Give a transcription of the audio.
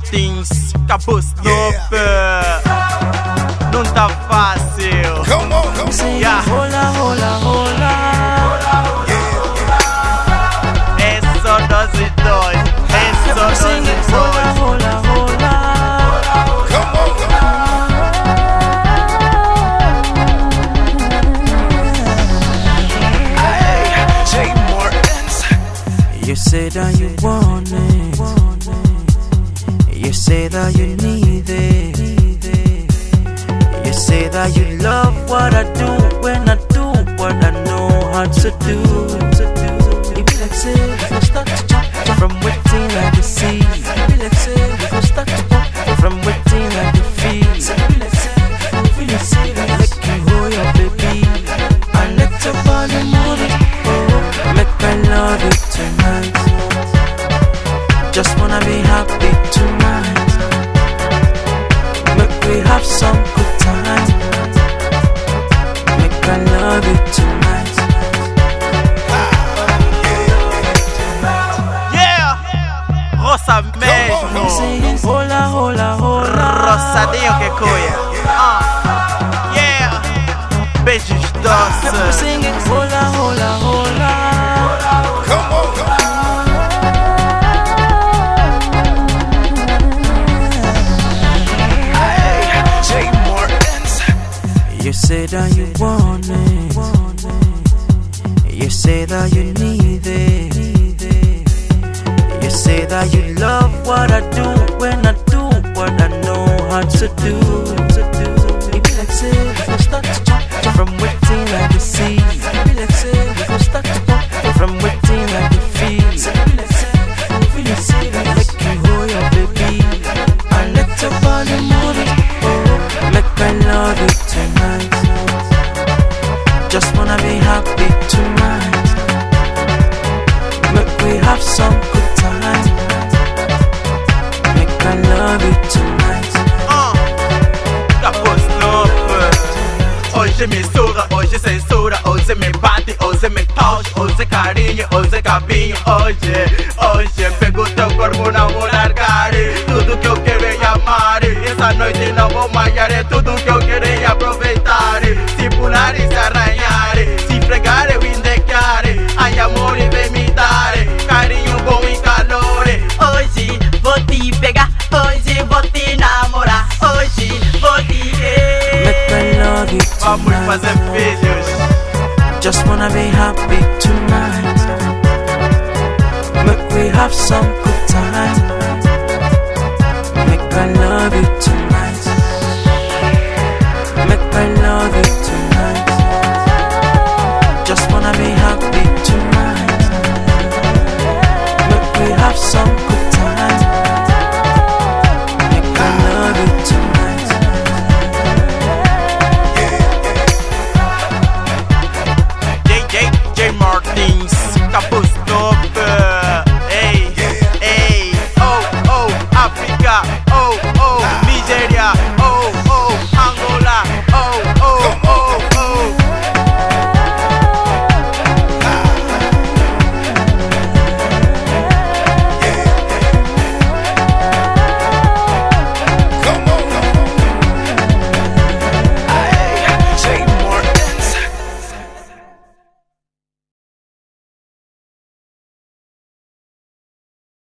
Martins, Cabos Nope. Não tá fácil. Come on, come on. Yeah. Hola, hola, hola. É só dose 2. É só dose 2. Hola, hola, hola. Come on, come on. Jay Martins. You say that you want it. You say that you need it. You say that you love what I do when I do what I know how to do. It be like say we go start to jump from waiting I can see. It be like say we go start to jump from waiting I can feel. It be like say we really say that make you hold your baby and let your body move it. Oh, make I love you tonight. Just wanna be happy tonight. Make we have some good time. Make I love you tonight. Yeah! Roça mesmo. Singing hola, hola, hola. Roçadinho que cuia. Yeah! Beijos doces. Singing hola, hola, hola. Come on, come on. Jay Martins. You say that you want it. You say that you need it. You say that you love what I do when I do what I know how to do. It be like say we go start to jump from waiting I can see. It be like say we go start to jump from waiting I can feel. It be like say we really say that make you hold your baby and let your body move it. Oh, make I love you tonight. Just wanna be happy tonight. Make we have some good time. Make I love you tonight. Cabos Nope. Hoje mistura, hoje censura, hoje me bate, hoje me tocha, hoje carinho, hoje cabinho, hoje pego teu corpo, não vou largar. Tudo que eu quero é amar. Essa noite não vou malhar, é tudo que eu quero é